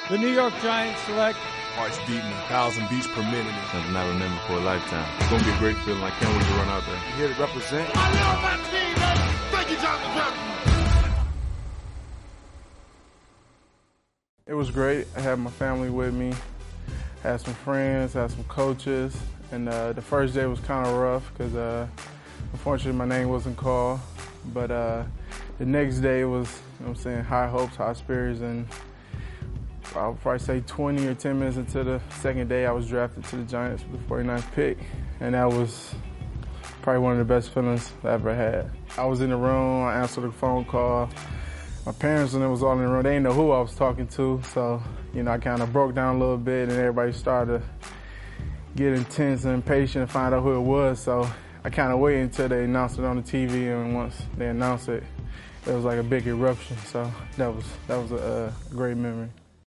The New York Giants select heart's beating 1,000 beats per minute. Something I remember for a lifetime. It's going to be a great feeling. I can't wait to run out there. Here to represent. I love my team, man. Thank you, Jonathan Jackson. It was great. I had my family with me, had some friends, had some coaches, and the first day was kind of rough because unfortunately my name wasn't called. But the next day was, you know what I'm saying, high hopes, high spirits, and I'll probably say 20 or 10 minutes into the second day, I was drafted to the Giants with the 49th pick, and that was probably one of the best feelings I ever had. I was in the room, I answered the phone call. My parents and it was all in the room. They didn't know who I was talking to, so, you know, I kind of broke down a little bit, and everybody started to get intense and impatient and find out who it was, so I kind of waited until they announced it on the TV, and once they announced it, it was like a big eruption, so that was a great memory.